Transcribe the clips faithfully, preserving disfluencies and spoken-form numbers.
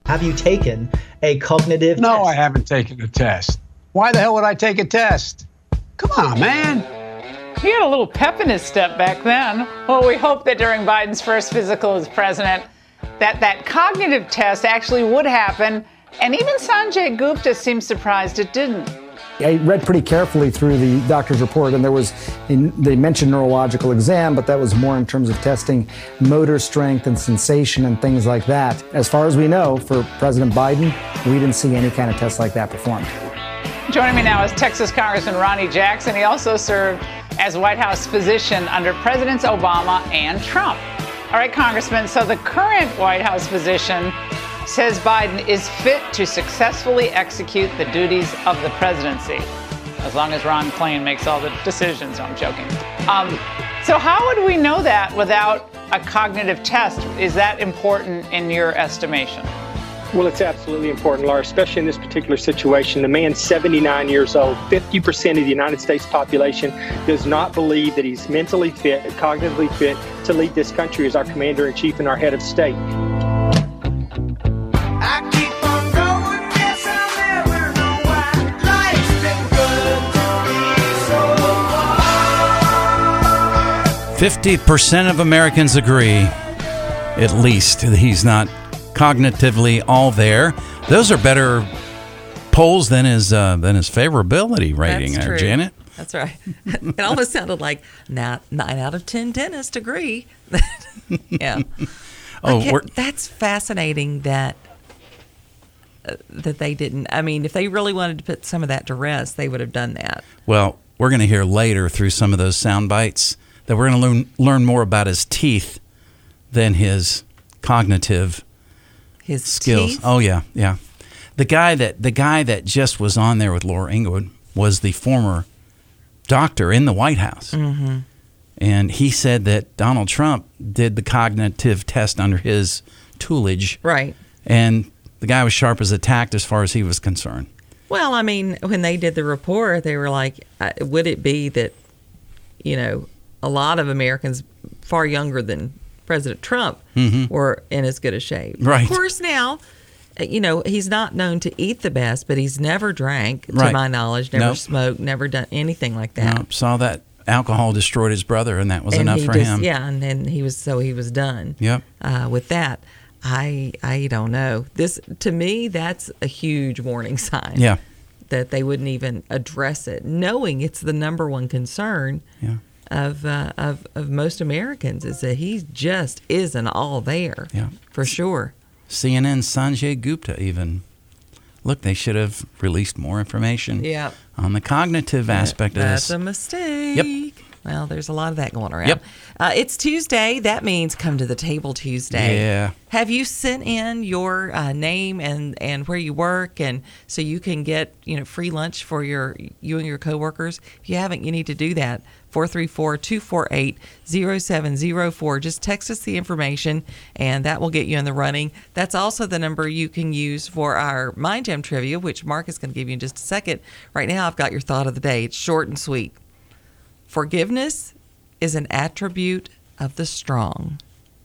Have you taken a cognitive no, test? No, I haven't taken a test. Why the hell would I take a test? Come on, man. He had a little pep in his step back then. Well, we hope that during Biden's first physical as president, that that cognitive test actually would happen. And even Sanjay Gupta seems surprised it didn't. I read pretty carefully through the doctor's report, and there was, they mentioned neurological exam, but that was more in terms of testing motor strength and sensation and things like that. As far as we know, for President Biden, we didn't see any kind of test like that performed. Joining me now is Texas Congressman Ronny Jackson. He also served as White House physician under Presidents Obama and Trump. All right, Congressman, so the current White House physician says Biden is fit to successfully execute the duties of the presidency, as long as Ron Klain makes all the decisions. No, I'm joking. Um, so how would we know that without a cognitive test? Is that important in your estimation? Well, it's absolutely important, Laura, especially in this particular situation. The man's seventy-nine years old. fifty percent of the United States population does not believe that he's mentally fit, cognitively fit to lead this country as our commander-in-chief and our head of state. fifty percent of Americans agree, at least, that he's not cognitively all there. Those are better polls than his uh, than his favorability rating, That's there, true. Janet. That's right. It almost sounded like nine, nine out of ten dentists agree. Yeah. Oh, we're, that's fascinating that uh, that they didn't. I mean, if they really wanted to put some of that to rest, they would have done that. Well, we're going to hear later through some of those sound bites that we're going to learn learn more about his teeth than his cognitive his skills. Teeth? Oh yeah, yeah. The guy that the guy that just was on there with Laura Ingraham was the former doctor in the White House, mm-hmm. and he said that Donald Trump did the cognitive test under his tutelage, right? And the guy was sharp as a tack as far as he was concerned. Well, I mean, when they did the report, they were like, uh, "Would it be that, you know, a lot of Americans far younger than President Trump mm-hmm. were in as good a shape?" Right. Of course, now, you know, he's not known to eat the best, but he's never drank, to right. my knowledge, never nope. smoked, never done anything like that. Nope. Saw that alcohol destroyed his brother, and that was and enough he for just, him. Yeah, and then he was so he was done. Yep. Uh, with that, I I don't know. This to me, that's a huge warning sign. Yeah. That they wouldn't even address it, knowing it's the number one concern. Yeah. Of, uh, of of most Americans is that he just isn't all there. Yeah. For sure. C N N's Sanjay Gupta even. Look, they should have released more information yeah. on the cognitive aspect that, of this. this. That's a mistake. Yep. Well, there's a lot of that going around. Yep. Uh, it's Tuesday. That means come to the table Tuesday. Yeah. Have you sent in your uh, name and, and where you work, and so you can get you know free lunch for your you and your coworkers? If you haven't, you need to do that. four three four, two four eight, zero seven zero four. Just text us the information, and that will get you in the running. That's also the number you can use for our Mind Jam trivia, which Mark is going to give you in just a second. Right now, I've got your thought of the day. It's short and sweet. Forgiveness is an attribute of the strong.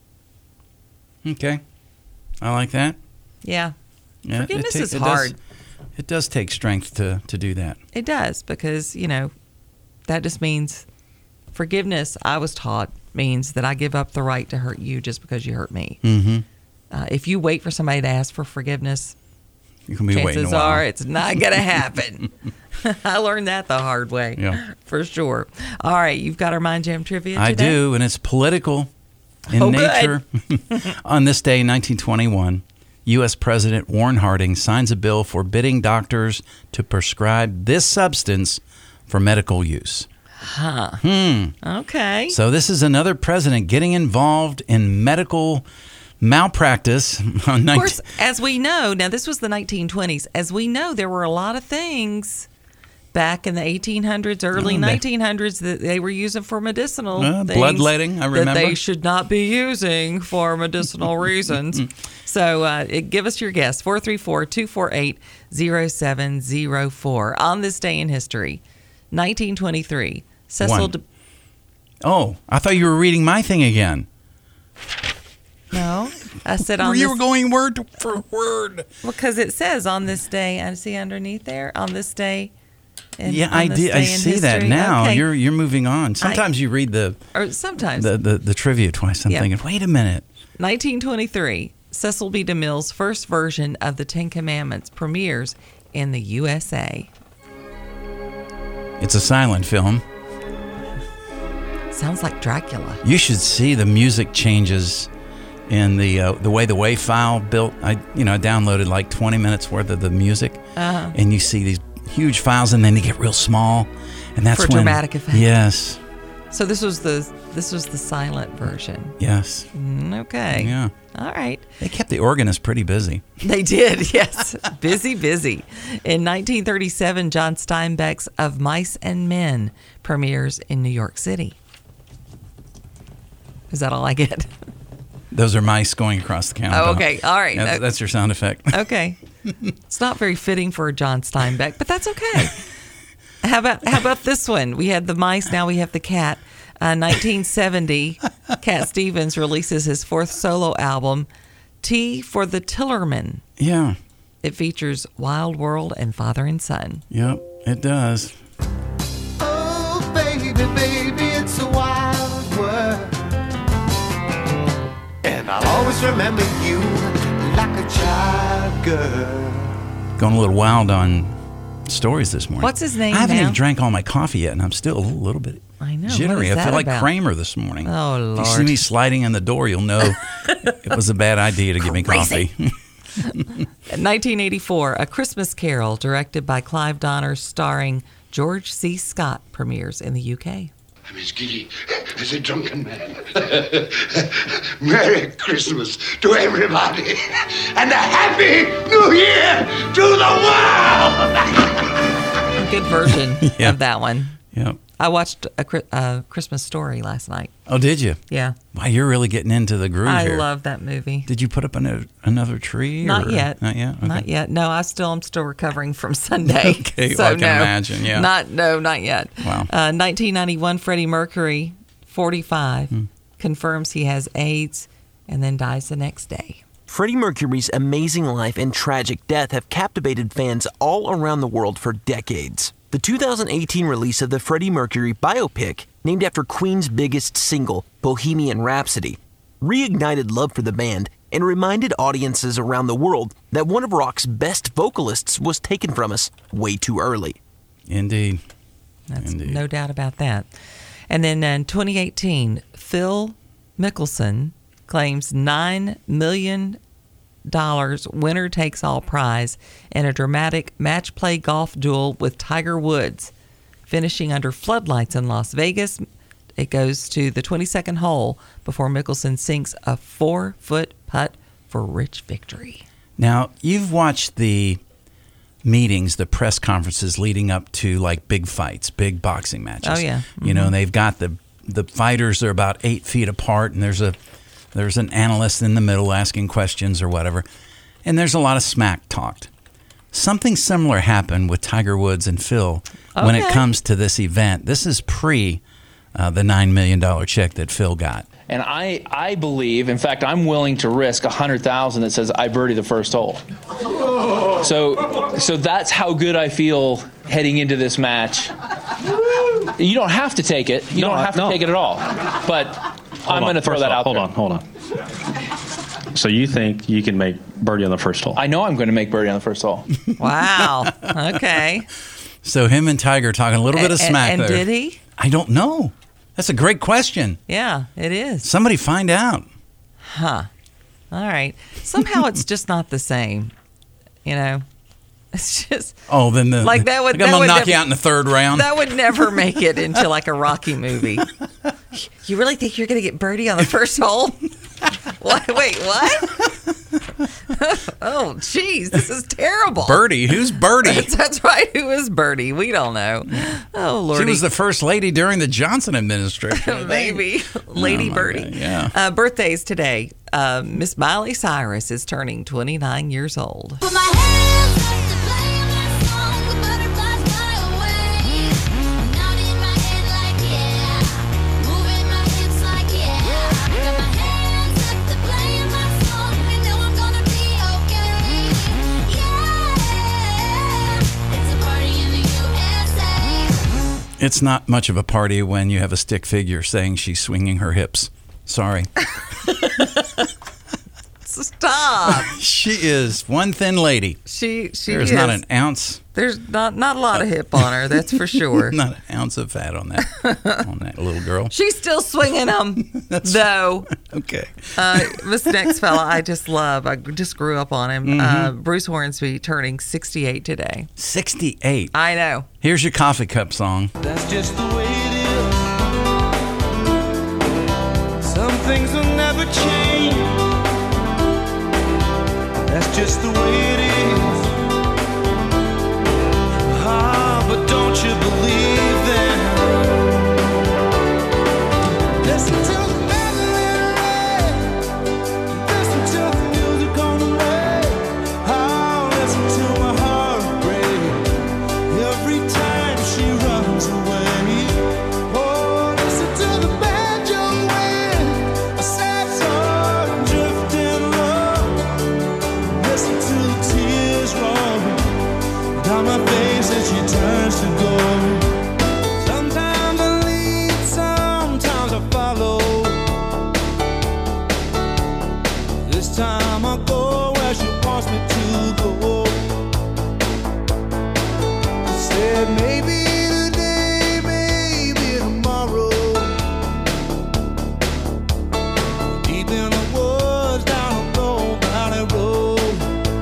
Okay. I like that. Yeah. yeah Forgiveness ta- is it hard. Does, it does take strength to, to do that. It does, because, you know, that just means forgiveness, I was taught, means that I give up the right to hurt you just because you hurt me. Mm-hmm. Uh, if you wait for somebody to ask for forgiveness, you can be waiting a chances while. are it's not going to happen. I learned that the hard way, yeah. for sure. All right, you've got our Mind Jam trivia today? I do, and it's political in oh, nature. On this day in nineteen twenty-one, U S President Warren Harding signs a bill forbidding doctors to prescribe this substance for medical use. Huh. Hmm. Okay. So this is another president getting involved in medical malpractice. Of course, as we know, now this was the nineteen twenties. As we know, there were a lot of things back in the eighteen hundreds, early Oh, they- nineteen hundreds that they were using for medicinal Uh, things bloodletting, I remember. that they should not be using for medicinal reasons. So uh, it, give us your guess, four three four, two four eight, zero seven zero four. On this day in history, nineteen twenty-three, Cecil... One. De- Oh, I thought you were reading my thing again. no, I said on you this, were going word for word. because it says on this day. I see underneath there on this day. in- Yeah, on I this did. I day in see that history. now. Okay. You're you're moving on. Sometimes you read the or sometimes the, the, the trivia twice. I'm Yeah. thinking, wait a minute. nineteen twenty-three, Cecil B. DeMille's first version of the Ten Commandments premieres in the U S A. It's a silent film. Sounds like Dracula. You should see the music changes in the uh, the way the WAV file built. I you know I downloaded like twenty minutes worth of the music, Uh-huh. and you see these huge files, and then they get real small, and that's For when dramatic effect. Yes, So this was the this was the silent version. yes, Mm, Okay. yeah. All right. They kept the organist pretty busy. They did, yes. busy, busy. In nineteen thirty-seven, John Steinbeck's Of Mice and Men premieres in New York City. Is that all I get? Those are mice going across the counter. Oh, okay. All right. That's, Uh, that's your sound effect. Okay. It's not very fitting for John Steinbeck, but that's okay. How about how about this one? We had the mice, now we have the cat. Uh, nineteen seventy, Cat Stevens releases his fourth solo album, Tea for the Tillerman. Yeah. It features Wild World and Father and Son. Yep. It does. Oh, baby, baby, it's a wild world. And I'll always remember you like a child girl. Going a little wild on stories this morning. What's his name I haven't now? even drank all my coffee yet, and I'm still a little bit I know. What jittery. is I that feel like about? Kramer this morning. Oh, If you see Lord. me sliding in the door, you'll know it was a bad idea to give me coffee. In nineteen eighty-four, A Christmas Carol, directed by Clive Donner, starring George C. Scott, premieres in the U K. I'm as giddy as a drunken man. Merry Christmas to everybody, and a Happy New Year to the world! Good version Yeah. of that one. Yep. I watched a Chri- uh, Christmas Story last night. Oh, did you? Yeah. Wow, you're really getting into the groove I here. love that movie. Did you put up another, another tree? Not or- yet. Not yet? Okay. Not yet. No, I still am still recovering from Sunday. Okay, so well, I can no, imagine, yeah. Not no, not yet. Wow. Uh, nineteen ninety-one, Freddie Mercury, forty-five, Hmm. confirms he has AIDS and then dies the next day. Freddie Mercury's amazing life and tragic death have captivated fans all around the world for decades. The two thousand eighteen release of the Freddie Mercury biopic, named after Queen's biggest single, Bohemian Rhapsody, reignited love for the band and reminded audiences around the world that one of rock's best vocalists was taken from us way too early. Indeed. That's Indeed. no doubt about that. And then in twenty eighteen, Phil Mickelson claims nine million dollars winner takes all prize in a dramatic match play golf duel with Tiger Woods, finishing under floodlights in Las Vegas. It goes to the twenty-second hole before Mickelson sinks a four-foot putt for rich victory. Now, you've watched the meetings, the press conferences leading up to like big fights, big boxing matches. Oh, yeah. You know, and they've got the the fighters are about eight feet apart, and there's a there's an analyst in the middle asking questions or whatever, and there's a lot of smack talked. Something similar happened with Tiger Woods and Phil when it Okay. comes to this event. This is pre uh, the nine million dollar check that Phil got. And I, I believe, in fact, I'm willing to risk a hundred thousand that says I birdie the first hole. So, so that's how good I feel heading into this match. You don't have to take it. You No, don't have to no. take it at all. But I'm going to throw First that off, out hold there. on, hold on. So you think you can make birdie on the first hole? I know I'm going to make birdie on the first hole. Wow. Okay. So him and Tiger talking a little bit of A- smack and there. did he? I don't know. That's a great question. Yeah, it is. Somebody find out. Huh. All right. Somehow it's just not the same. You know, it's just Oh, then the Like, that would- like I'm that gonna would knock never- you out in the third round. that would never make it into like a Rocky movie. You really think you're going to get birdie on the first hole? What? Wait, what? Oh, geez, this is terrible. Birdie, who's Birdie? That's, that's right. Who is Birdie? We don't know. Oh, Lordy. She was the first lady during the Johnson administration. I think. Maybe. Lady Oh, my Birdie. God, yeah. Uh, birthdays today. Uh, Miss Miley Cyrus is turning twenty-nine years old. Put my hands up to play my song, the butterflies fly away. Nodding in my head like yeah, moving my hips like yeah. Got my hands up to play my song, It's not much of a party when you have a stick figure saying she's swinging her hips. Sorry. Stop. She is one thin lady. She she There's is. not an ounce. There's not not a lot of hip on her, that's for sure. Not an ounce of fat on that on that little girl. She's still swinging them, though. Okay. Uh, this next fella I just love. I just grew up on him. Mm-hmm. Uh, Bruce Hornsby turning sixty-eight today. sixty-eight. I know. Here's your coffee cup song. That's just the way it is. Some things will never change. That's just the way it is. Ah, but don't you believe them? Listen to the melody. Listen to the music on the way. Ah, listen to my heart break every time she runs away. Oh, listen to the banjo wind, a sad song drifting low. Listen to the tears roll down my face as she turns to gold. Sometimes I lead, sometimes I follow. This time I go where she wants me to go. I said maybe today, maybe tomorrow. Deep in the woods, down a low valley road.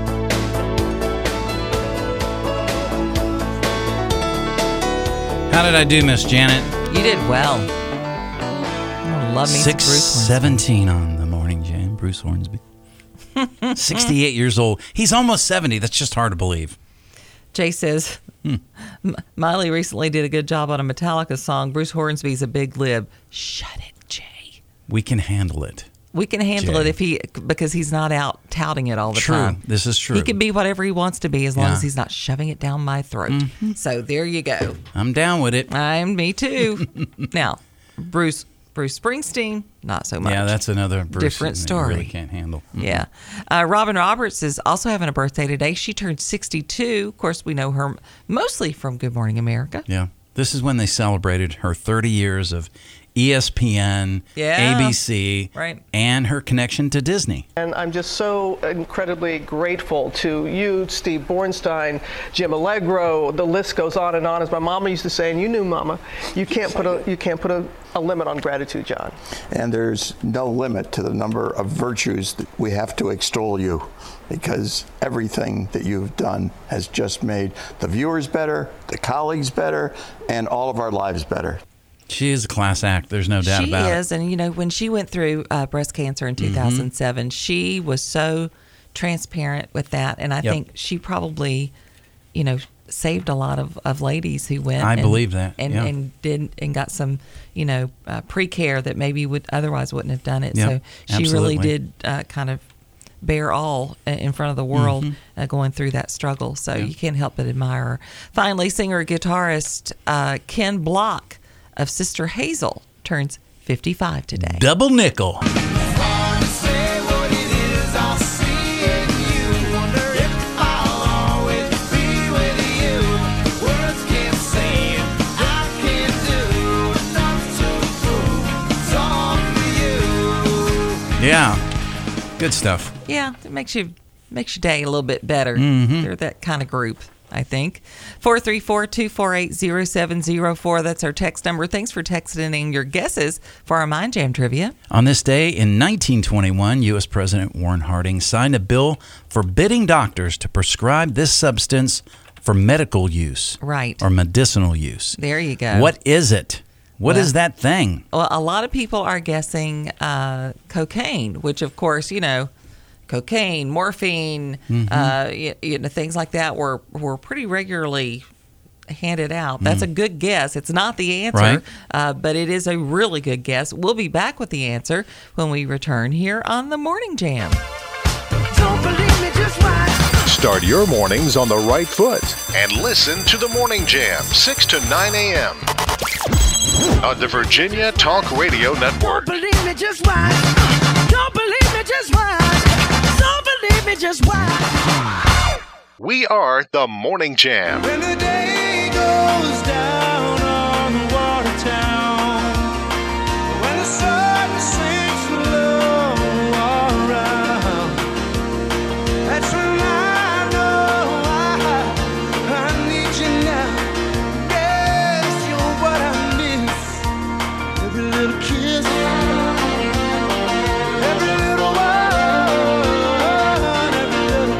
How did I do, Miss Janet? You did well. I love me some six Bruce Hornsby. seventeen on the morning jam. Bruce Hornsby. sixty-eight years old. He's almost seventy. That's just hard to believe. Jay says, M- Miley recently did a good job on a Metallica song. Bruce Hornsby's a big lib. Shut it, Jay. We can handle it. We can handle Jay. it if he because he's not out touting it all the True. time. This is true. He can be whatever he wants to be as long Yeah. as he's not shoving it down my throat. Mm-hmm. So there you go. I'm down with it. I'm me too. Now, Bruce Bruce Springsteen, not so much. Yeah, that's another Bruce different that you story. really can't handle. Mm-mm. Yeah. Uh, Robin Roberts is also having a birthday today. She turned sixty-two. Of course, we know her mostly from Good Morning America. Yeah. This is when they celebrated her thirty years of E S P N, Yeah. A B C, Right. and her connection to Disney. And I'm just so incredibly grateful to you, Steve Bornstein, Jim Allegro. The list goes on and on. As my mama used to say, and you knew, Mama, you can't put a you can't put a, a limit on gratitude, John. And there's no limit to the number of virtues that we have to extol you, because everything that you've done has just made the viewers better, the colleagues better, and all of our lives better. She is a class act. There's no doubt She about is, and you know, when she went through uh, breast cancer in two thousand seven, Mm-hmm. she was so transparent with that, and I Yep. think she probably, you know, saved a lot of, of ladies who went. I and, believe that, and yeah. and did and got some, you know, uh, pre-care that maybe would otherwise wouldn't have done it. Yep, so she absolutely. really did uh, kind of bear all uh, in front of the world Mhm. uh, going through that struggle. So Yeah. you can't help but admire her. Finally, singer guitarist uh, Ken Block of Sister Hazel turns fifty-five today. Double nickel. Yeah. Good stuff. Yeah, it makes you makes your day a little bit better. Mhm. They're that kind of group, I think. four three four, two four eight, zero seven zero four. That's our text number. Thanks for texting in your guesses for our Mind Jam trivia. On this day in nineteen twenty-one, U S President Warren Harding signed a bill forbidding doctors to prescribe this substance for medical use. Right. Or medicinal use. There you go. What is it? What Well- is that thing? Well, a lot of people are guessing uh, cocaine, which, of course, you know, cocaine, morphine, Mhm. uh, you, you know, things like that were were pretty regularly handed out. That's Mm. a good guess. It's not the answer, Right. uh, but it is a really good guess. We'll be back with the answer when we return here on the Morning Jam. Start your mornings on the right foot and listen to the Morning Jam, six to nine a.m. on the Virginia Talk Radio Network. Believe me, just watch. Don't believe me, just watch. Don't believe me, just watch. We are the Morning Jam. When the day goes down on Listen, I know I, I need you now. Yes, you're what I miss. Every little kiss, every little word, every little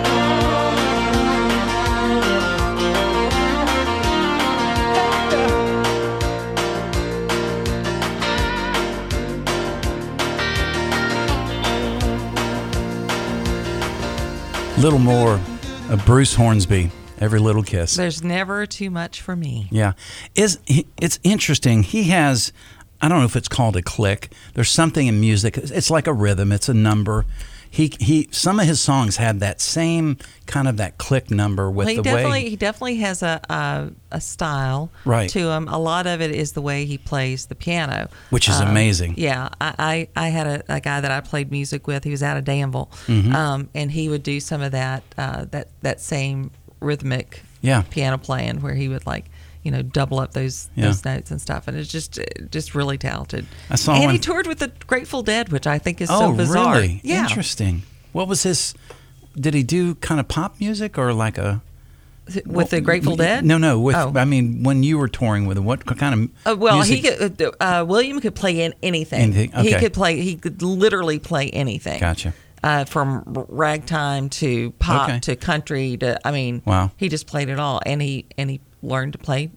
Little more of Bruce Hornsby, Every Little Kiss. There's never too much for me. Yeah. Is he- It's interesting. He has, I don't know if it's called a click. There's something in music. It's like a rhythm. It's a number. He he. Some of his songs had that same kind of that click number with Well, he the definitely way. he definitely has a, a a style Right. to him. A lot of it is the way he plays the piano, Which is Um, amazing. Yeah, I, I, I had a, a guy that I played music with. He was out of Danville, Mhm. um, and he would do some of that uh, that that same rhythmic Yeah. piano playing where he would like you know double up those Yeah. those notes and stuff, and it's just just really talented. I saw and one- he toured with the Grateful Dead, which I think is oh, so bizarre. really? Yeah. Interesting. What was his? Did he do kind of pop music or like a? With the Grateful Dead? No, no. With Oh. I mean, when you were touring with him, what kind of? Uh, well, music? he could, uh, uh, William could play in anything. Anything, He okay. could play. He could literally play anything. Gotcha. Uh, from r- ragtime to pop Okay. to country to. I mean, Wow. He just played it all, and he and he learned to play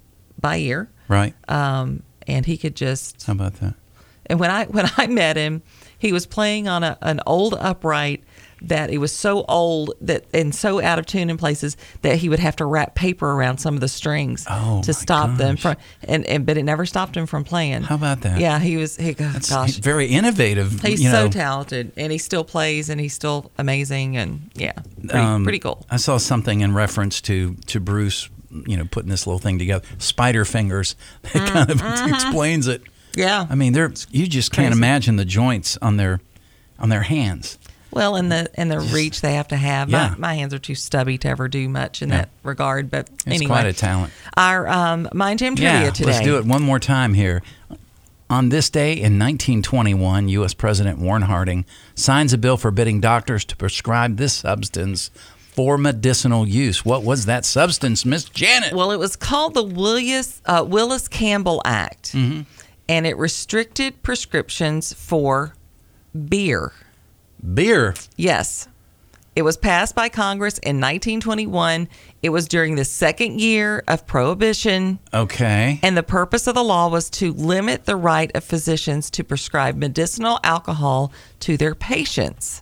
by ear. Right. Um, and he could just. How about that? And when I when I met him, he was playing on a, an old upright that it was so old that and so out of tune in places that he would have to wrap paper around some of the strings Oh, to my stop them gosh. from and, and but it never stopped him from playing. How about that? Yeah, he was he That's gosh. very innovative. He's you so know. talented and he still plays and he's still amazing and yeah, pretty, Um, pretty cool. I saw something in reference to to Bruce, you know, putting this little thing together. Spider fingers. That kind of Mhm. explains it. Yeah. I mean, they're you just can't Crazy. imagine the joints on their on their hands. Well, and the and the reach they have to have. Yeah. My, my hands are too stubby to ever do much in Yeah. that regard. But It's anyway, quite a talent. Our um, Mind Jam trivia Yeah, today. let's do it one more time here. On this day in nineteen twenty-one, U S President Warren Harding signs a bill forbidding doctors to prescribe this substance for medicinal use. What was that substance, Miss Janet? Well, it was called the Willis uh, Willis Campbell Act, Mhm. and it restricted prescriptions for beer. Beer. Yes. It was passed by Congress in nineteen twenty-one. It was during the second year of Prohibition. Okay. And the purpose of the law was to limit the right of physicians to prescribe medicinal alcohol to their patients.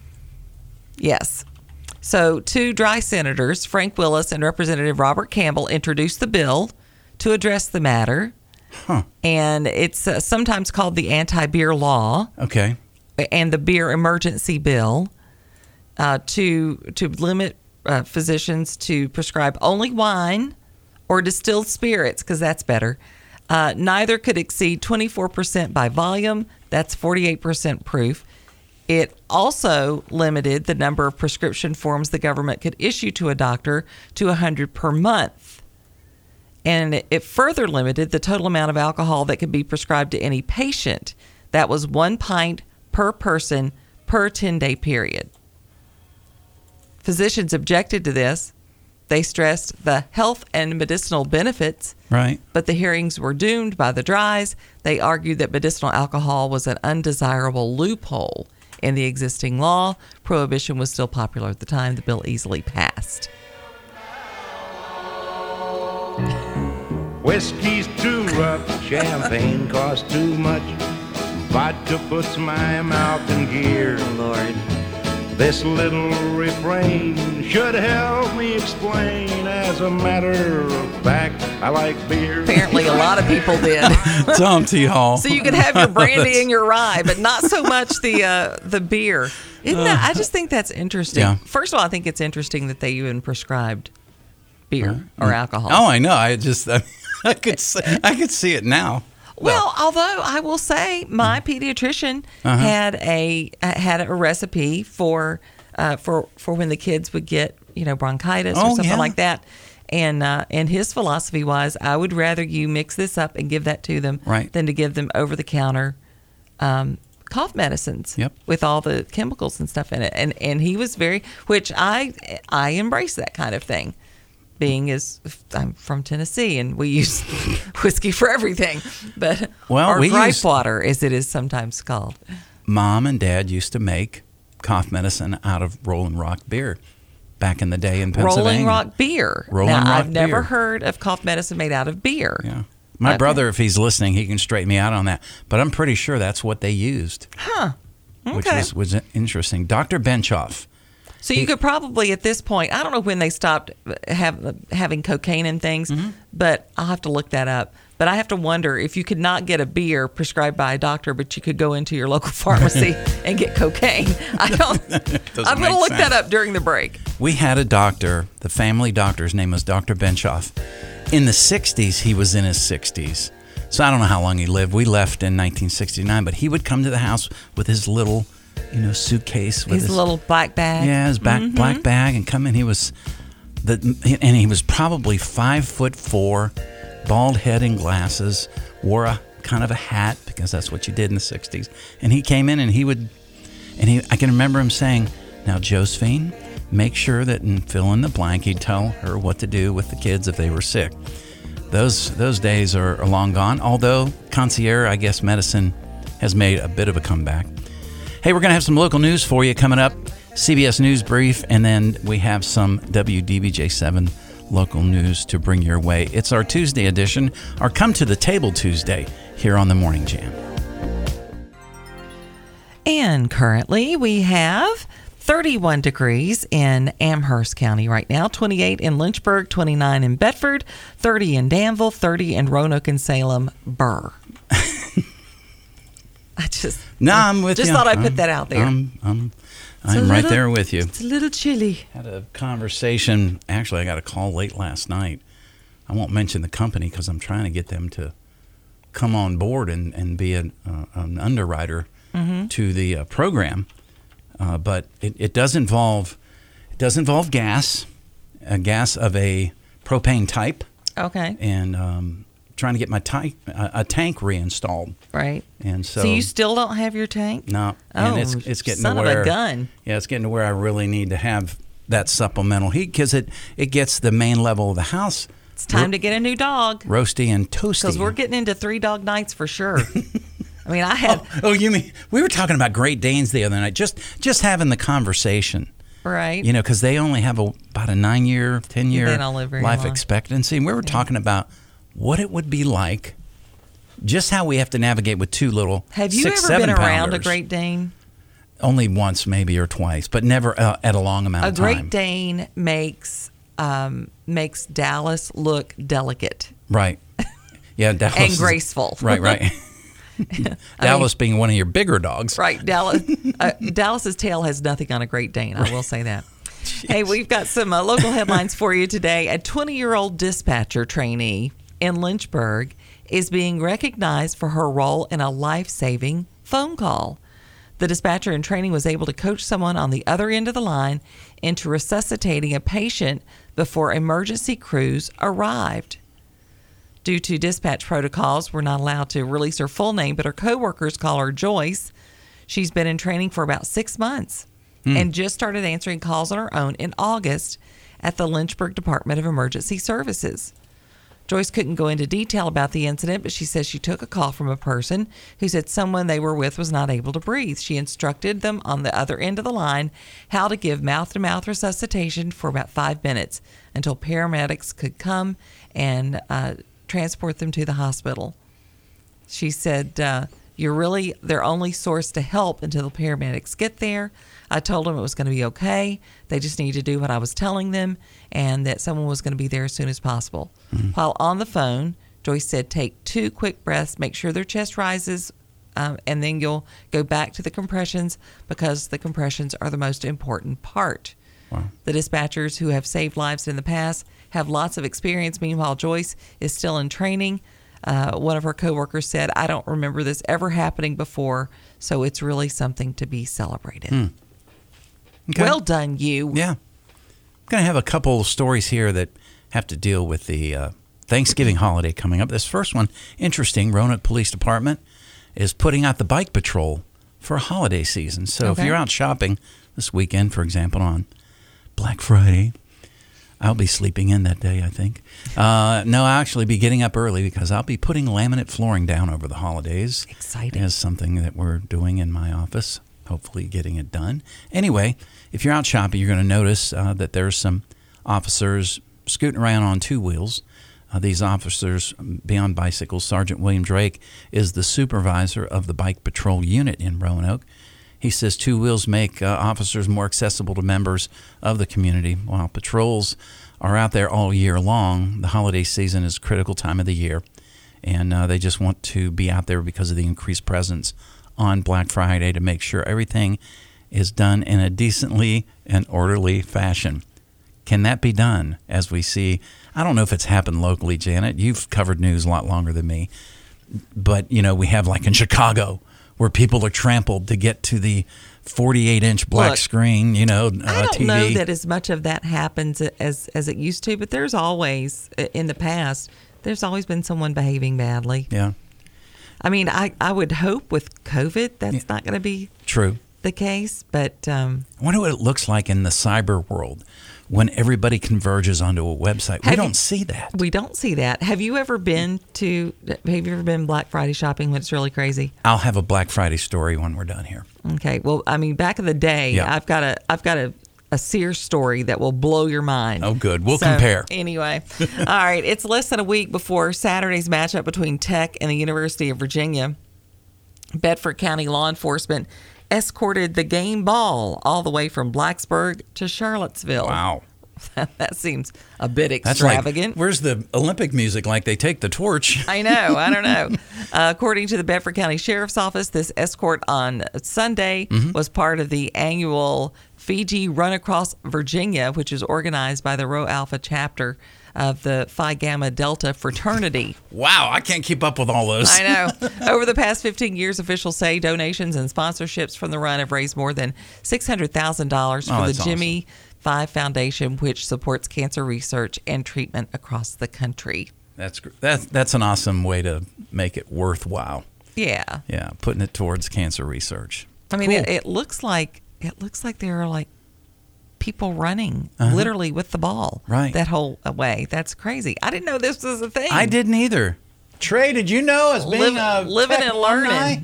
Yes. So, two dry senators, Frank Willis and Representative Robert Campbell, introduced the bill to address the matter. Huh. And it's uh, sometimes called the anti-beer law Okay. and the beer emergency bill uh, to to limit uh, physicians to prescribe only wine or distilled spirits, because that's better. Uh, neither could exceed twenty-four percent by volume. That's forty-eight percent proof. It also limited the number of prescription forms the government could issue to a doctor to one hundred per month. And it- it further limited the total amount of alcohol that could be prescribed to any patient. That was one pint per person per ten-day period. Physicians objected to this. They stressed the health and medicinal benefits, Right. but the hearings were doomed by the Dries. They argued that medicinal alcohol was an undesirable loophole in the existing law. Prohibition was still popular at the time. The bill easily passed. Whiskey's too rough, champagne costs too much. Vodka puts my mouth in gear. Lord. This little refrain should help me explain. As a matter of fact, I like beer. Apparently, a lot of people did. Tom T. Hall. So you can have your brandy and your rye, but not so much the uh, the beer. Isn't that? I just think that's interesting. Yeah. First of all, I think it's interesting that they even prescribed beer or alcohol. Oh, I know. I just I, I could see, I could see it now. Well, although I will say, my pediatrician Uh-huh. had a uh, had a recipe for uh, for for when the kids would get you know bronchitis or Oh, something yeah. like that, and uh, and his philosophy was, I would rather you mix this up and give that to them Right. than to give them over the counter um, cough medicines. Yep. With all the chemicals and stuff in it, and and he was very, which I I embrace that kind of thing. Being as I'm from Tennessee and we use whiskey for everything, but Well, or we gripe use- water, as it is sometimes called. Mom and Dad used to make cough medicine out of Rolling Rock beer back in the day in Pennsylvania. Rolling Rock beer. Rolling now, Rock I've never beer. heard of cough medicine made out of beer. Yeah. My Okay. brother, if he's listening, he can straighten me out on that. But I'm pretty sure that's what they used, Huh. Okay. which was, was interesting. Doctor Benchoff. So you could probably at this point, I don't know when they stopped have, having cocaine and things, Mm-hmm. but I'll have to look that up. But I have to wonder if you could not get a beer prescribed by a doctor, but you could go into your local pharmacy and get cocaine. I don't. Doesn't I'm going to make look sense. that up during the break. We had a doctor, the family doctor's name was Doctor Benchoff. In the sixties, he was in his sixties. So I don't know how long he lived. We left in nineteen sixty-nine, but he would come to the house with his little, you know, suitcase. With His, his little black bag. Yeah, his back, Mhm. black bag, and come in. He was, the, and he was probably five foot four, bald head and glasses, wore a kind of a hat because that's what you did in the sixties. And he came in and he would, and he, I can remember him saying, "Now, Josephine, make sure that in fill in the blank, he'd tell her what to do with the kids if they were sick." Those those days are, are long gone. Although concierge, I guess, medicine has made a bit of a comeback. Hey, we're going to have some local news for you coming up. C B S News Brief, and then we have some W D B J seven local news to bring your way. It's our Tuesday edition, our Come to the Table Tuesday here on the Morning Jam. And currently we have thirty-one degrees in Amherst County right now, twenty-eight in Lynchburg, twenty-nine in Bedford, thirty in Danville, thirty in Roanoke and Salem, Burr. I just No, I'm with just you. thought I'd I'm- put that out there. I'm, I'm, It's a I'm right little- there with you. It's a little chilly. Had a conversation. Actually, I got a call late last night. I won't mention the company because I'm trying to get them to come on board and, and be an, uh, an underwriter Mhm. to the uh, program. Uh, but it, it does involve it does involve gas, a gas of a propane type, Okay. and um, trying to get my tank a, a tank reinstalled. Right. And so, So you still don't have your tank? no, Oh, and it's it's getting son to of a where gun. Yeah, it's getting to where I really need to have that supplemental heat because it it gets the main level of the house. It's time to get a new dog. Roasty and toasty. Because we're getting into three dog nights for sure. I mean, I had. Oh, you mean we were talking about Great Danes the other night? Just just having the conversation, Right. you know, because they only have a, about a nine year, ten year They don't live very life long. expectancy. And we were talking about what it would be like, just how we have to navigate with two little Have you six, ever seven been around a pounders. Great Dane? Only once, maybe, or twice, but never uh, at a long amount A of Great time. Dane makes um, makes Dallas look delicate Right. Yeah, Dallas. and is- graceful. Right, right. Dallas being one of your bigger dogs. Right. Dallas. Uh, Dallas's tail has nothing on a Great Dane. I will say that. Hey, we've got some uh, local headlines for you today. A twenty-year-old dispatcher trainee in Lynchburg is being recognized for her role in a life-saving phone call. The dispatcher in training was able to coach someone on the other end of the line into resuscitating a patient before emergency crews arrived. Due to dispatch protocols, we're not allowed to release her full name, but her coworkers call her Joyce. She's been in training for about six months Hmm. and just started answering calls on her own in August at the Lynchburg Department of Emergency Services. Joyce couldn't go into detail about the incident, but she says she took a call from a person who said someone they were with was not able to breathe. She instructed them on the other end of the line how to give mouth-to-mouth resuscitation for about five minutes until paramedics could come and uh, transport them to the hospital. She said, uh, you're really their only source to help until the paramedics get there. I told them it was going to be okay. They just need to do what I was telling them and that someone was going to be there as soon as possible. Mm-hmm. While on the phone, Joyce said, take two quick breaths, make sure their chest rises, um, and then you'll go back to the compressions because the compressions are the most important part. Wow. The dispatchers who have saved lives in the past have lots of experience. Meanwhile, Joyce is still in training. Uh, one of her coworkers said, I don't remember this ever happening before, so it's really something to be celebrated. Hmm. Okay. Well done, you. Yeah. I'm going to have a couple of stories here that have to deal with the uh, Thanksgiving holiday coming up. This first one, interesting. Roanoke Police Department is putting out the bike patrol for holiday season. So Okay. if you're out shopping this weekend, for example, on Black Friday, I'll be sleeping in that day, I think. Uh, no, I'll actually be getting up early because I'll be putting laminate flooring down over the holidays. Exciting. As something that we're doing in my office, hopefully getting it done. Anyway, if you're out shopping, you're going to notice uh, that there's some officers scooting around on two wheels. Uh, these officers, beyond bicycles, Sergeant William Drake is the supervisor of the Bike Patrol Unit in Roanoke. He says two wheels make uh, officers more accessible to members of the community. While patrols are out there all year long, the holiday season is a critical time of the year, and uh, they just want to be out there because of the increased presence on Black Friday to make sure everything is done in a decently and orderly fashion. Can that be done as we see? I don't know if it's happened locally, Janet. You've covered news a lot longer than me. But, you know, we have like in Chicago where people are trampled to get to the forty-eight inch black Look, screen, you know, uh, I don't T V. know that as much of that happens as as it used to, but there's always, in the past, there's always been someone behaving badly. Yeah. I mean, I, I would hope with COVID that's not going to be True. the case, but um, I wonder what it looks like in the cyber world when everybody converges onto a website. We Have don't you- see that. we don't see that. Have you ever been to, have you ever been Black Friday shopping when it's really crazy? I'll have a Black Friday story when we're done here. Okay. Well, I mean, back in the day, Yeah. I've got a, I've got a, a Sears story that will blow your mind. Oh, good. We'll So, compare. Anyway, all right. It's less than a week before Saturday's matchup between Tech and the University of Virginia. Bedford County law enforcement escorted the game ball all the way from Blacksburg to Charlottesville. Wow. That seems a bit That's like, extravagant. where's the Olympic music? Like they take the torch. I know. I don't know. Uh, according to the Bedford County Sheriff's Office, this escort on Sunday Mhm. was part of the annual Fiji Run Across Virginia, which is organized by the Rho Alpha chapter of the Phi Gamma Delta fraternity. Wow, I can't keep up with all those. I know. Over the past fifteen years, officials say donations and sponsorships from the run have raised more than six hundred thousand dollars Oh, for the that's Jimmy Five Foundation, which supports cancer research and treatment across the country. That's gr- that's that's an awesome way to make it worthwhile. Yeah. Yeah, putting it towards cancer research. I mean, Cool. it, it looks like it looks like there are like people running Uh-huh. literally with the ball Right. that whole way. That's crazy. I didn't know this was a thing. I didn't either. Trey, did you know as being Liv- a living Tech and learning. alumni?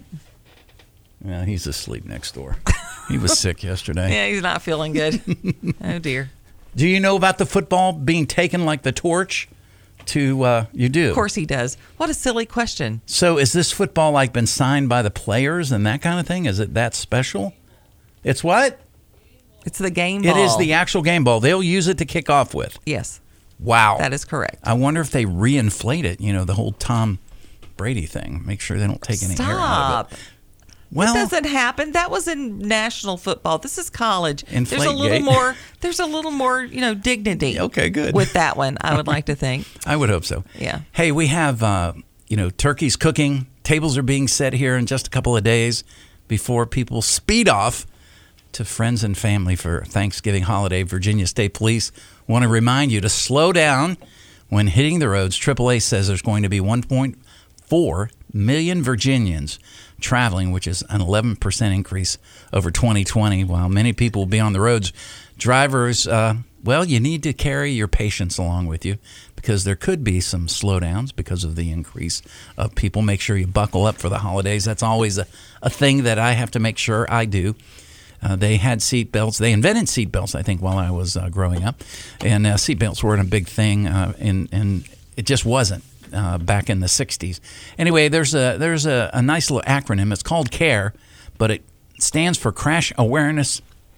Well, he's asleep next door. He was sick yesterday. Yeah, he's not feeling good. Oh dear. Do you know about the football being taken like the torch to, uh, you do? Of course he does. What a silly question. So is this football like been signed by the players and that kind of thing? Is it that special? It's what? It's the game It ball. is the actual game ball. They'll use it to kick off with. Yes. Wow. That is correct. I wonder if they reinflate it, you know, the whole Tom Brady thing. Make sure they don't take any air out of Stop. it. Well, That doesn't happen. That was in national football. This is college. There's a Inflate little gate. more. There's a little more, you know, dignity. Okay, good. With that one, I would like to think. I would hope so. Yeah. Hey, we have, uh, you know, turkeys cooking. Tables are being set here in just a couple of days before people speed off to friends and family for Thanksgiving holiday. Virginia State Police want to remind you to slow down when hitting the roads. triple A says there's going to be one point four million Virginians traveling, which is an eleven percent increase over twenty twenty. While many people will be on the roads, drivers, uh, well, you need to carry your patience along with you because there could be some slowdowns because of the increase of people. Make sure you buckle up for the holidays. That's always a, a thing that I have to make sure I do. Uh, they had seat belts. They invented seat belts, I think, while I was uh, growing up. And uh, seat belts weren't a big thing, uh, and, and it just wasn't uh, back in the sixties. Anyway, there's a there's a, a nice little acronym. It's called CARE, but it stands for Crash Awareness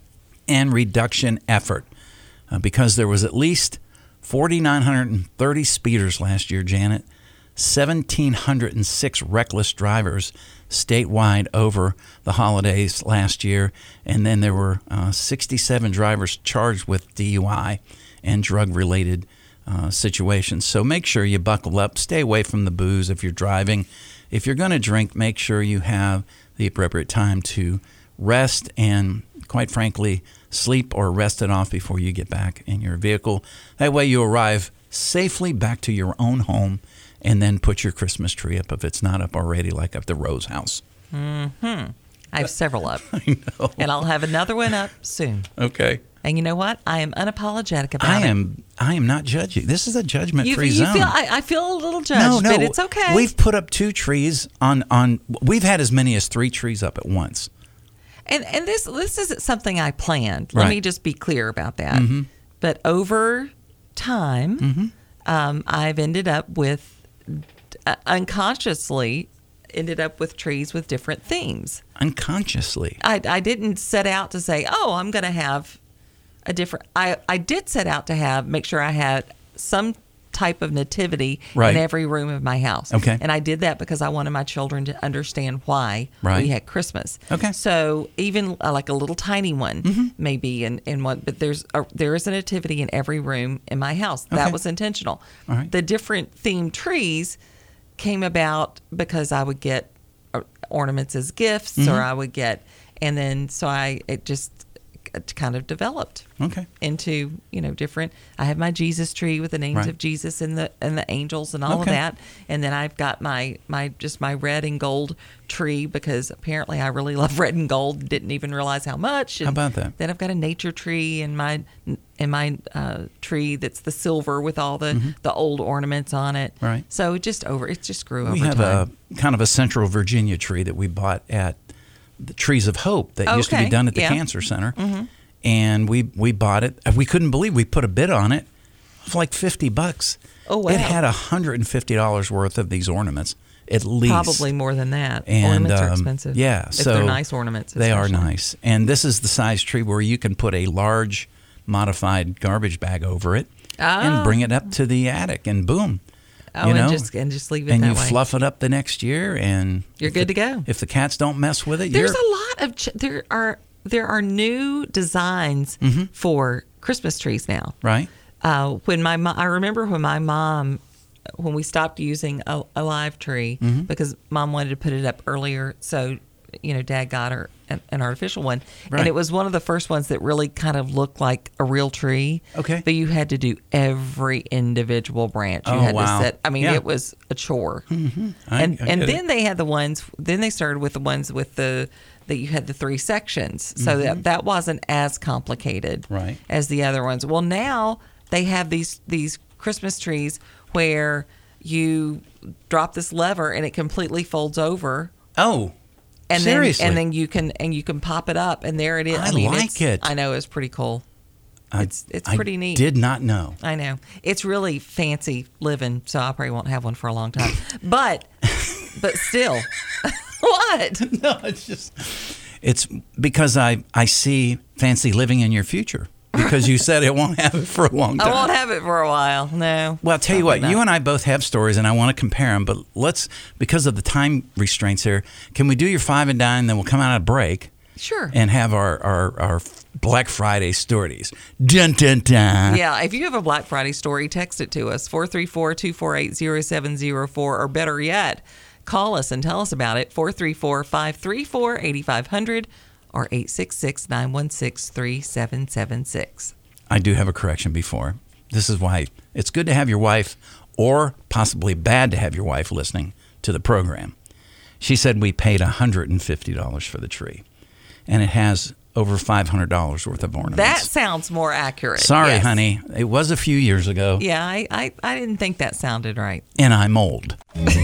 and Reduction Effort uh, because there was at least four thousand nine hundred thirty speeders last year, Janet, one thousand seven hundred six reckless drivers statewide over the holidays last year, and then there were uh, sixty-seven drivers charged with D U I and drug-related uh, situations. So make sure you buckle up. Stay away from the booze if you're driving. If you're going to drink, make sure you have the appropriate time to rest and, quite frankly, sleep or rest it off before you get back in your vehicle. That way you arrive safely back to your own home and then put your Christmas tree up if it's not up already, like at the Rose House. Hmm. I have several up. I know. And I'll have another one up soon. Okay. And you know what? I am unapologetic about I it. am. I am not judging. This is a judgment-free you, you zone. Feel, I, I feel a little judged, no, no, but it's okay. We've put up two trees on on. We've had as many as three trees up at once. And and this this isn't something I planned. Let Right. me just be clear about that. Mm-hmm. But over time, Mm-hmm. um, I've ended up with uh, unconsciously ended up with trees with different themes. Unconsciously. I I didn't set out to say, oh, I'm going to have a different. I I did set out to have make sure I had some type of nativity Right. in every room of my house. Okay. And I did that because I wanted my children to understand why Right. we had Christmas. Okay. So even uh, like a little tiny one Mm-hmm. maybe in, in one, but there's a, there is a nativity in every room in my house. That Okay. was intentional. All right. The different themed trees came about because I would get uh, ornaments as gifts Mhm. or I would get, and then so I, it just kind of developed Okay. into, you know, different. I have my Jesus tree with the names Right. of Jesus and the and the angels and all Okay. of that, and then I've got my my just my red and gold tree because apparently I really love red and gold. Didn't even realize how much. And How about that? Then I've got a nature tree in my in my uh, tree that's the silver with all the Mhm. the old ornaments on it. Right. So it just over it just grew We over have time. a kind of a Central Virginia tree that we bought at the Trees of Hope that used to be Okay. done at the Yeah. Cancer Center. Mhm. And we we bought it. We couldn't believe we put a bid on it for like fifty bucks. Oh, wow. It had one hundred fifty dollars worth of these ornaments at least. Probably more than that. And, ornaments are um, expensive. Yeah, if so they're nice ornaments. They are especially. nice. And this is the size tree where you can put a large modified garbage bag over it Oh. and bring it up to the attic, and boom. Oh, you know, and just and just leave it and that you way. fluff it up the next year, and You're if good the- to go. If the cats don't mess with it, There's you're a lot of ch- there are there are new designs Mhm. for Christmas trees now. right. Uh, when my mo- I remember when my mom when we stopped using a, a live tree Mhm. because mom wanted to put it up earlier, so you know dad got her an, an artificial one, Right. and it was one of the first ones that really kind of looked like a real tree. Okay. But you had to do every individual branch. You Oh, had wow. to set. I mean, Yeah. it was a chore. Mm-hmm. I- and I and get it. then they had the ones. Then they started with the ones with the that you had the three sections, so Mhm. that that wasn't as complicated Right. as the other ones. Well, now they have these these Christmas trees where you drop this lever and it completely folds over. Oh, and seriously? then and then you can and you can pop it up and there it is. I mean, like it's- it. I know it's pretty cool. I- It's it's I pretty neat. Did not know. I know. It's really fancy living, so I probably won't have one for a long time. But but still. What? No, it's just it's because I I see fancy living in your future because you said it won't have it for a long time. I won't have it for a while. No. Well, I'll tell you what, Probably you not. and I both have stories, and I want to compare them. But let's, because of the time restraints here, can we do your five and dine, then we'll come out of break Sure. and have our, our, our Black Friday stories. Dun, dun, dun. Yeah, if you have a Black Friday story, text it to us, four three four, two four eight, zero seven zero four, or better yet, call us and tell us about it, four three four, five three four, eight five zero zero or eight six six, nine one six, three seven seven six. I do have a correction before. This is why it's good to have your wife, or possibly bad to have your wife listening to the program. She said we paid one hundred fifty dollars for the tree, and it has over five hundred dollars worth of ornaments. That sounds more accurate. Sorry, Yes. honey. It was a few years ago, Yeah, I, I, I didn't think that sounded right. and I'm old.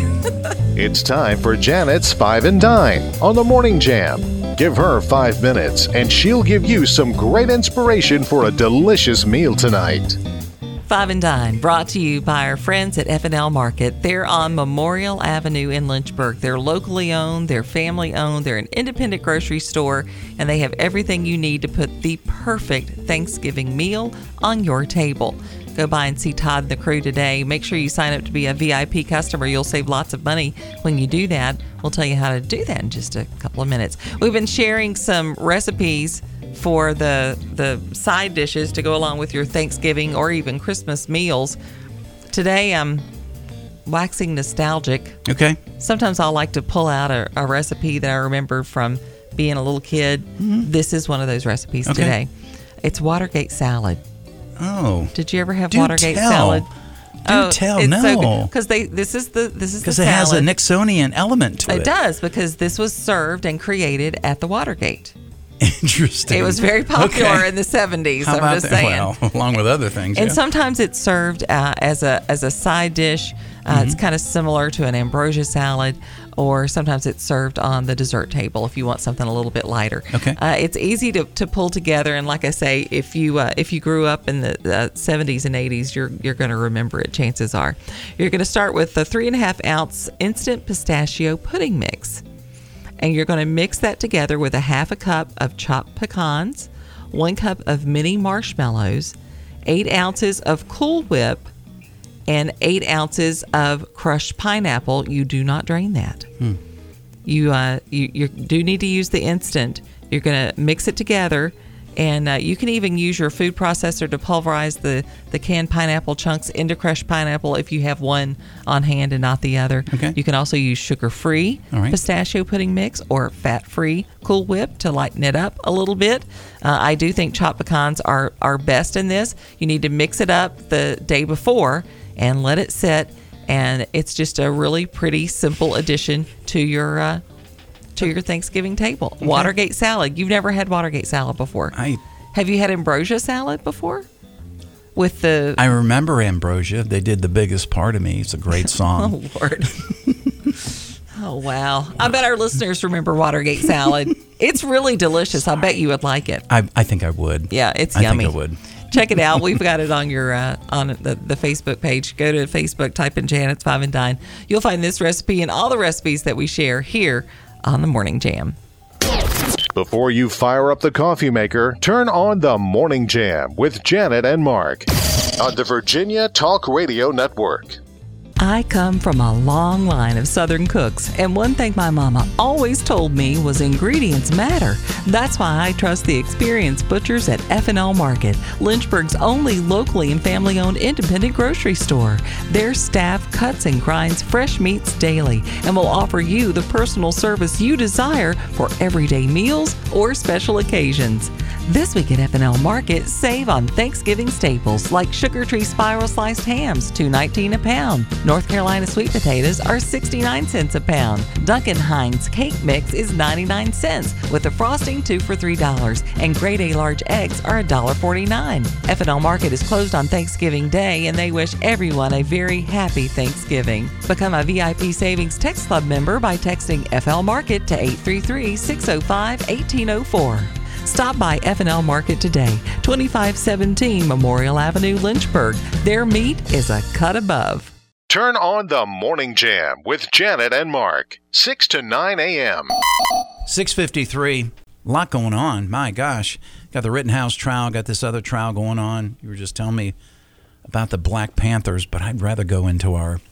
It's time for Janet's Five and Dine on the Morning Jam. Give her five minutes and she'll give you some great inspiration for a delicious meal tonight. Five and Dine, brought to you by our friends at F and L Market. They're on Memorial Avenue in Lynchburg. They're locally owned, they're family owned, they're an independent grocery store, and they have everything you need to put the perfect Thanksgiving meal on your table. Go by and see Todd and the crew today. Make sure you sign up to be a V I P customer. You'll save lots of money when you do that. We'll tell you how to do that in just a couple of minutes. We've been sharing some recipes for the the side dishes to go along with your Thanksgiving or even Christmas meals. Today I'm waxing nostalgic. Okay. Sometimes I'll like to pull out a, a recipe that I remember from being a little kid. This is one of those recipes Okay. today. It's Watergate salad. Oh. Did you ever have Do Watergate tell. salad? Do tell, no. Because they this is the this is the Because it has a salad. Nixonian element to it. It does, because this was served and created at the Watergate. Interesting. It was very popular Okay. in the seventies. How I'm about just that? saying. Well, along with other things. And yeah. sometimes it's served uh, as a as a side dish. Uh, It's Mhm. kind of similar to an ambrosia salad, or sometimes it's served on the dessert table if you want something a little bit lighter. Okay. Uh, it's easy to, to pull together, and like I say, if you uh, if you grew up in the uh, seventies and eighties, you're you're going to remember it. Chances are, you're going to start with the three and a half ounce instant pistachio pudding mix. And you're going to mix that together with a half a cup of chopped pecans, one cup of mini marshmallows, eight ounces of Cool Whip, and eight ounces of crushed pineapple. You do not drain that. Hmm. You uh, you, you do need to use the instant. You're going to mix it together, and uh, you can even use your food processor to pulverize the, the canned pineapple chunks into crushed pineapple if you have one on hand and not the other. Okay. You can also use sugar-free All right. pistachio pudding mix or fat-free Cool Whip to lighten it up a little bit. Uh, I do think chopped pecans are, are best in this. You need to mix it up the day before and let it sit, and it's just a really pretty simple addition to your uh, to your Thanksgiving table. Okay. Watergate salad. You've never had Watergate salad before. I Have you had ambrosia salad before? With the I remember Ambrosia. They did The Biggest Part of Me. It's a great song. Oh, Lord. Oh, wow. I bet our listeners remember Watergate salad. It's really delicious. I bet you would like it. I, I think I would. Yeah, it's I yummy. think I would. Check it out. We've got it on your uh, on the, the Facebook page. Go to Facebook, type in Janet's Five and Dine. You'll find this recipe and all the recipes that we share here on the Morning Jam. Before you fire up the coffee maker, turn on the Morning Jam with Janet and Mark on the Virginia Talk Radio Network. I come from a long line of Southern cooks, and one thing my mama always told me was ingredients matter. That's why I trust the experienced butchers at F and L Market, Lynchburg's only locally and family-owned independent grocery store. Their staff cuts and grinds fresh meats daily and will offer you the personal service you desire for everyday meals or special occasions. This week at F and L Market, save on Thanksgiving staples like Sugar Tree Spiral Sliced Hams, two nineteen a pound. North Carolina sweet potatoes are sixty-nine cents a pound. Duncan Hines Cake Mix is ninety-nine cents, with the frosting two for three dollars. And grade A large eggs are one dollar forty-nine. F and L Market is closed on Thanksgiving Day, and they wish everyone a very happy Thanksgiving. Become a V I P Savings Text Club member by texting F L Market to eight three three, six oh five, one eight oh four. Stop by F and L Market today, twenty-five seventeen Memorial Avenue, Lynchburg. Their meat is a cut above. Turn on the Morning Jam with Janet and Mark, six to nine a.m. six fifty-three. A lot going on. My gosh. Got the Rittenhouse trial, got this other trial going on. You were just telling me about the Black Panthers, but I'd rather go into our...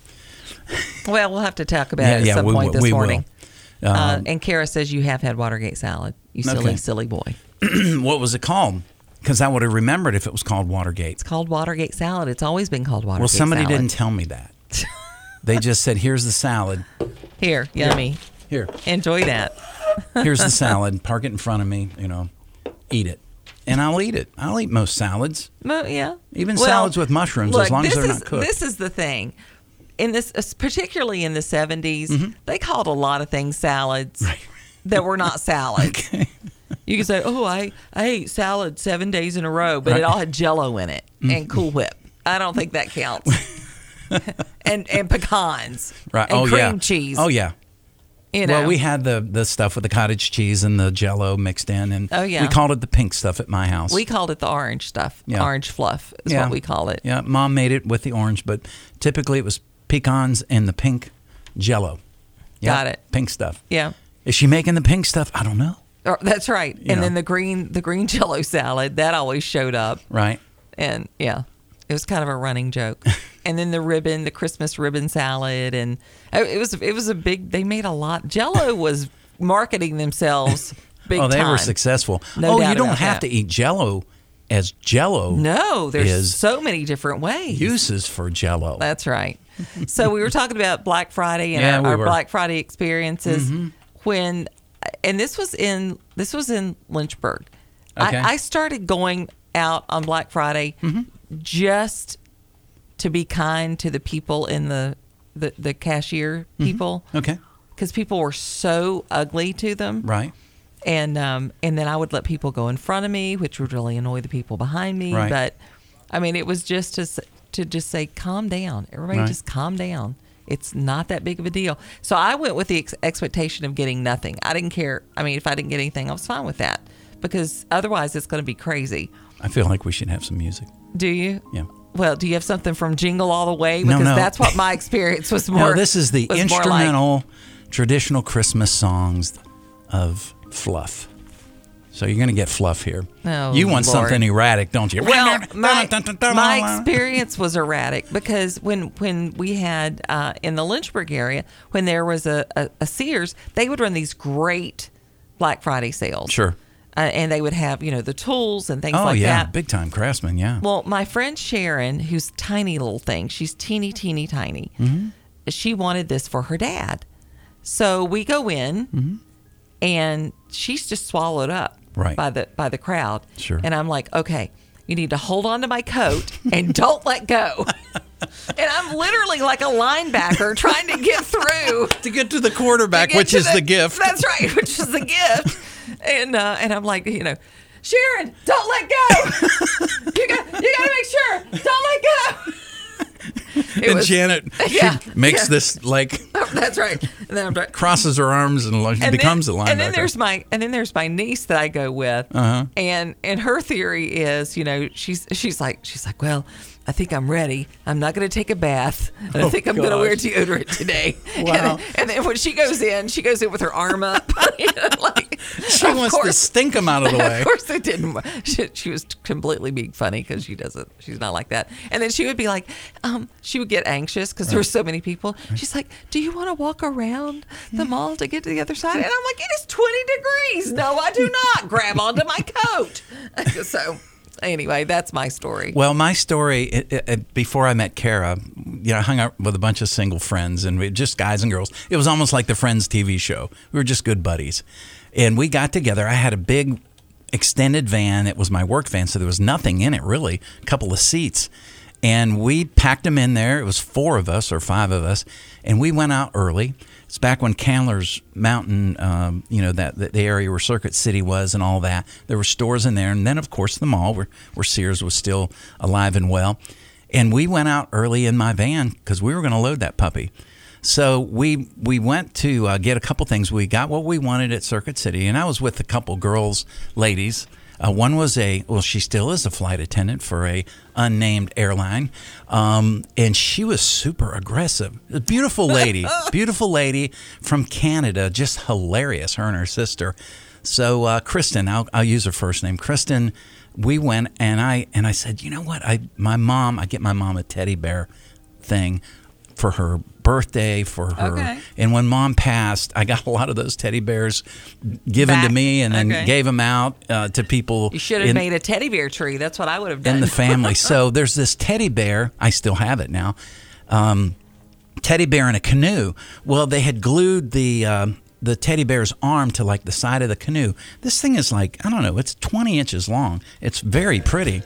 Well, we'll have to talk about Yeah, it at yeah, some we point will- this we will. morning. Um, uh, and Kara says you have had Watergate salad. You silly, Okay. silly boy. What was it called? Because I would have remembered if it was called Watergate. It's called Watergate salad. It's always been called Watergate Well, somebody salad. didn't tell me that. They just said, here's the salad. Here, yummy. Here. Enjoy that. Here's the salad. Park it in front of me, you know, eat it. And I'll eat it. I'll eat most salads. Mo- yeah. Even Well, salads with mushrooms, look, as long as this they're is- not cooked. This is the thing. In this, uh, particularly in the seventies, Mm-hmm. they called a lot of things salads that were not salads. You can say, "Oh, I, I ate salad seven days in a row," but Right. it all had Jello in it and Cool Whip. I don't think that counts. and and pecans, Right. And oh, cream yeah. cheese. Oh, yeah. You know. Well, we had the, the stuff with the cottage cheese and the Jell-O mixed in, and Oh, yeah. we called it the pink stuff at my house. We called it the orange stuff. Yeah. Orange fluff is Yeah. what we call it. Yeah, Mom made it with the orange, but typically it was pecans and the pink Jell-O. Yeah, Got it. Pink stuff. Yeah. Is she making the pink stuff? I don't know. Or, that's right. You and know. then the green the green Jello salad that always showed up. Right. And yeah, it was kind of a running joke. And then the ribbon, the Christmas ribbon salad, and it was it was a big. They made a lot. Jello was marketing themselves big oh, they time. were successful. No oh, doubt you don't about have that. to eat Jell-O as Jell-O. No, there's is so many different ways. uses for Jell-O. That's right. So we were talking about Black Friday and Yeah, our, we our were. Black Friday experiences Mhm. when, and this was in this was in Lynchburg. Okay. I, I started going out on Black Friday Mm-hmm. just to be kind to the people in the the, the cashier people. Mm-hmm. Okay. Because people were so ugly to them. Right. And um, and then I would let people go in front of me, which would really annoy the people behind me. Right. But, I mean, it was just to, s- to just say, calm down. Everybody Right. just calm down. It's not that big of a deal. So I went with the ex- expectation of getting nothing. I didn't care. I mean, if I didn't get anything, I was fine with that. Because otherwise it's going to be crazy. I feel like we should have some music. Do you? Yeah. Well, do you have something from Jingle All the Way? No, Because no. that's what my experience was more. No, this is the was more like- instrumental traditional Christmas songs of fluff. So you're going to get fluff here. Oh, you want Lord. something erratic, don't you? Well, my, my experience was erratic because when when we had uh, in the Lynchburg area, when there was a, a, a Sears, they would run these great Black Friday sales. Sure. Uh, and they would have, you know, the tools and things Oh, like yeah. that. Big time craftsman, yeah. Well, my friend Sharon, who's tiny little thing, she's teeny, teeny, tiny. Mm-hmm. She wanted this for her dad. So we go in, Mm-hmm. and she's just swallowed up Right. by the by the crowd. Sure. And I'm like, okay, you need to hold on to my coat and don't let go. And I'm literally like a linebacker trying to get through to get to the quarterback, to get which to is the, the gift. That's right, which is the gift. And uh, and I'm like, you know, Sharon, don't let go. you got you got to make sure. Don't let go. It and was- Janet she yeah, makes yeah. this like That's right. And then I'm like, crosses her arms and like, and becomes then, a linebacker. And then there's my and then there's my niece that I go with, Uh-huh. and and her theory is, you know, she's she's like she's like, well, I think I'm ready. I'm not going to take a bath, and I Oh, think I'm going to wear gosh. deodorant today. Wow. And then, and then when she goes in, she goes in with her arm up. You know, like, She of wants to course- stink 'em out of the way. Of course, it didn't. She, she was completely being funny because she doesn't. She's not like that. And then she would be like, um, she would get anxious because there were so many people. She's like, "Do you want to walk around the mall to get to the other side?" And I'm like, "It is twenty degrees. No, I do not. Grab onto my coat." So, anyway, that's my story. Well, my story, it, it, it- before I met Kara, you know, I hung out with a bunch of single friends and we, just guys and girls. It was almost like the Friends T V show. We were just good buddies. And we got together. I had a big extended van. It was my work van, so there was nothing in it really, a couple of seats. And we packed them in there. It was four of us or five of us. And we went out early. It's back when Candler's Mountain, um, you know, that the area where Circuit City was and all that. There were stores in there. And then, of course, the mall where, where Sears was still alive and well. And we went out early in my van because we were going to load that puppy. So we we went to uh, get a couple things. We got what we wanted at Circuit City. And I was with a couple girls, ladies. Uh, one was a, well, she still is a flight attendant for a unnamed airline. Um, and she was super aggressive. A beautiful lady, beautiful lady from Canada, just hilarious, her and her sister. So uh, Kristen, I'll, I'll use her first name. Kristen, we went and I and I said, you know what? I my mom, I get my mom a teddy bear thing for her birthday, for her. Okay. And when mom passed, I got a lot of those teddy bears given Back. to me and then Okay. gave them out uh, to people. You should have in- made a teddy bear tree. That's what I would have done. in the family. So there's this teddy bear. I still have it now. Um, teddy bear in a canoe. Well, they had glued the um, the teddy bear's arm to like the side of the canoe. This thing is like, I don't know, it's twenty inches long. It's very pretty.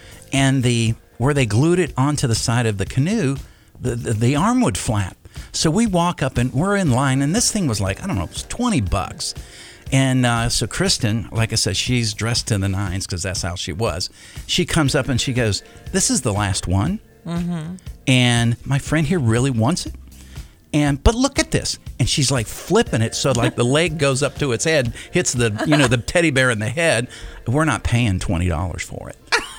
And the where they glued it onto the side of the canoe, the the, the arm would flap. So we walk up and we're in line, and this thing was like, I don't know, it was twenty bucks. And uh, so Kristen, like I said, she's dressed to the nines because that's how she was. She comes up and she goes, "This is the last one." Mm-hmm. And my friend here really wants it. And but look at this. And she's like flipping it so like the leg goes up to its head, hits the, you know, the teddy bear in the head. We're not paying twenty dollars for it.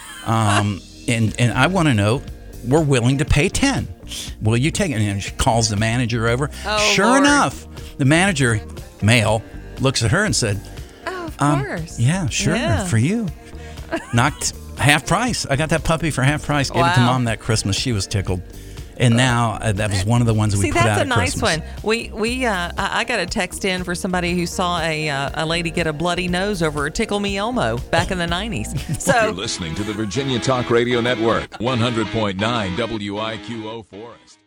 Um, and, and I want to know, we're willing to pay ten. Will you take it? And she calls the manager over. Oh, sure Lord. enough, the manager, male, looks at her and said, Oh, of um, course. yeah, sure, Yeah. for you. Knocked half price. I got that puppy for half price. Gave it to Wow. mom that Christmas. She was tickled. And now uh, that was one of the ones we See, put that's out a at nice Christmas. one. We we uh, I I got a text in for somebody who saw a uh, a lady get a bloody nose over a Tickle Me Elmo back in the nineties. You're So listening to the Virginia Talk Radio Network, one hundred point nine W I Q O Forest.